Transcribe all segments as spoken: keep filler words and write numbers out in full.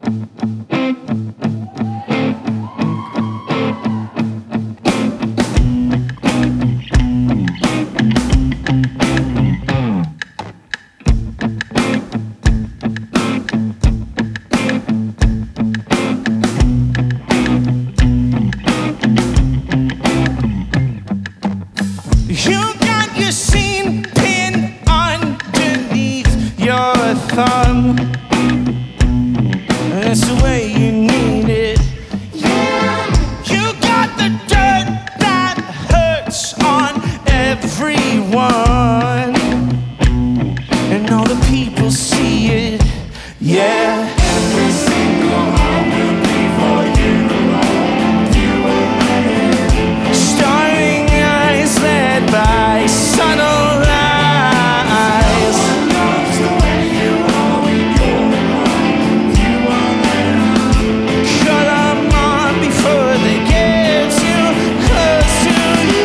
You got your scene pinned underneath your thumb. That's the way you need it. Yeah. You got the dirt that hurts on everyone, and all the people see it. Yeah. Every single heart will be for you. You will let it. Starting eyes led by subtle lies. No one loves the way you are when you're alone. You won't let them. Cut them off before they get too close to you.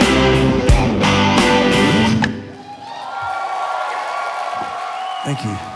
Thank you.